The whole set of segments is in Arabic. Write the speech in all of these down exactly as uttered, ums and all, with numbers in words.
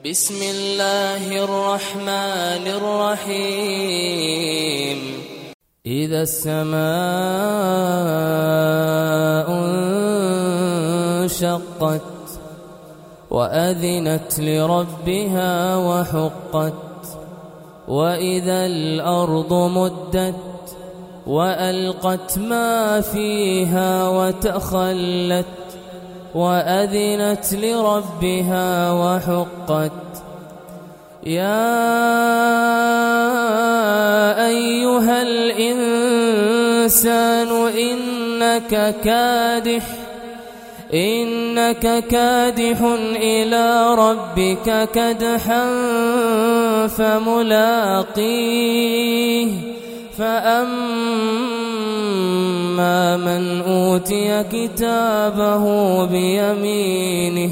بسم الله الرحمن الرحيم إذا السماء انشقت وأذنت لربها وحقت وإذا الأرض مدت وألقت ما فيها وتخلت وأذنت لربها وحقت يا أيها الإنسان إنك كادح إنك كادح إلى ربك كدحا فملاقيه فأما من أوتي كتابه بيمينه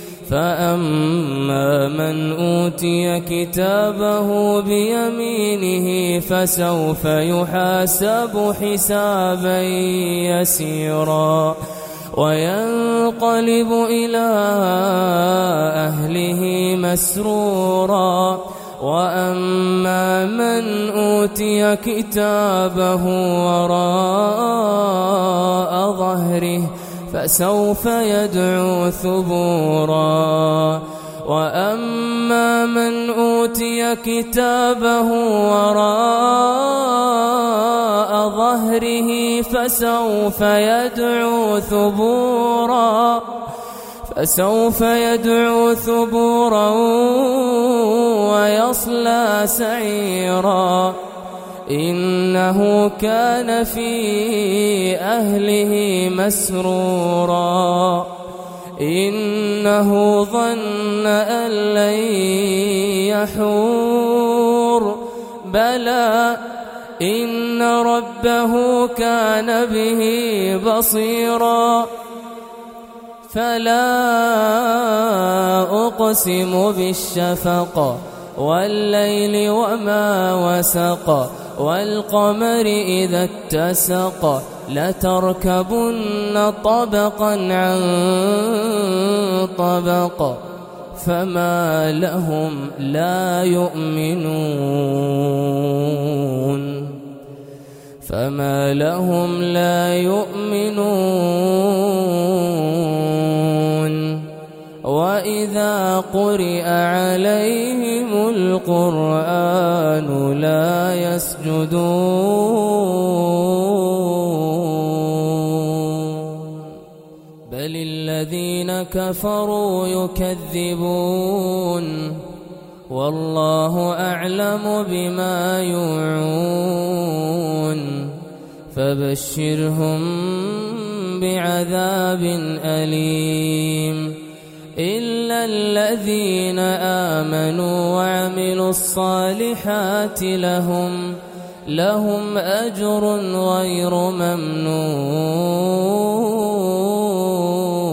فأما من أوتي كتابه بيمينه فسوف يحاسب حسابا يسيرا وينقلب إلى أهله مسرورا وأما من أوتي كتابه وراء ظهره فسوف يدعو ثبورا وأما من أوتي كتابه وراء ظهره فسوف يدعو ثبورا فسوف يدعو ثبورا ويصلى سعيرا إنه كان في أهله مسرورا إنه ظن أن لن يحور بلى إن ربه كان به بصيرا فلا أقسم بالشفق والليل وما وسق والقمر إذا اتسق لتركبن طبقا عن طبق فما لهم لا يؤمنون فما لهم لا يؤمنون وإذا قرئ عليهم القرآن لا يسجدون بل الذين كفروا يكذبون والله أعلم بما يوعون فبشرهم بعذاب أليم إلا الذين آمنوا وعملوا الصالحات لهم لهم أجر غير ممنون.